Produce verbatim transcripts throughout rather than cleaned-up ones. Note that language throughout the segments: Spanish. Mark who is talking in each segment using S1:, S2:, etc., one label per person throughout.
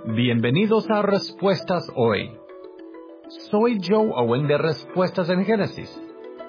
S1: Bienvenidos a Respuestas Hoy. Soy Joe Owen de Respuestas en Génesis.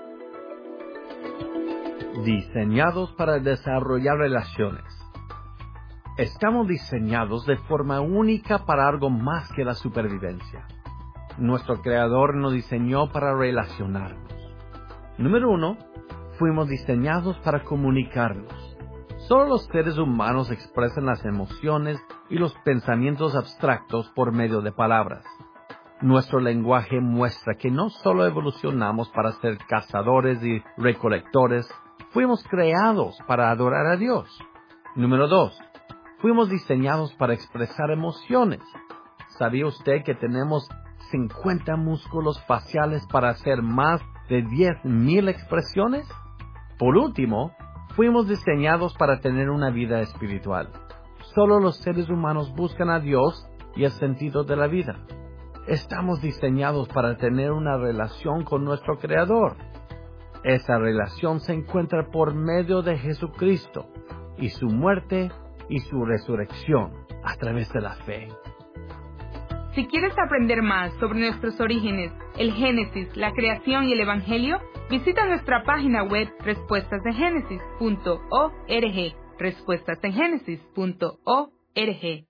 S1: Diseñados para desarrollar relaciones. Estamos diseñados de forma única para algo más que la supervivencia. Nuestro Creador nos diseñó para relacionarnos. Número uno, fuimos diseñados para comunicarnos. Solo los seres humanos expresan las emociones y los pensamientos abstractos por medio de palabras. Nuestro lenguaje muestra que no solo evolucionamos para ser cazadores y recolectores, fuimos creados para adorar a Dios. Número dos, fuimos diseñados para expresar emociones. ¿Sabía usted que tenemos cincuenta músculos faciales para hacer más de diez mil expresiones? Por último, fuimos diseñados para tener una vida espiritual. Solo los seres humanos buscan a Dios y el sentido de la vida. Estamos diseñados para tener una relación con nuestro Creador. Esa relación se encuentra por medio de Jesucristo y su muerte y su resurrección a través de la fe.
S2: Si quieres aprender más sobre nuestros orígenes, el Génesis, la creación y el Evangelio, visita nuestra página web respuestas en génesis punto org, respuestas en génesis punto org.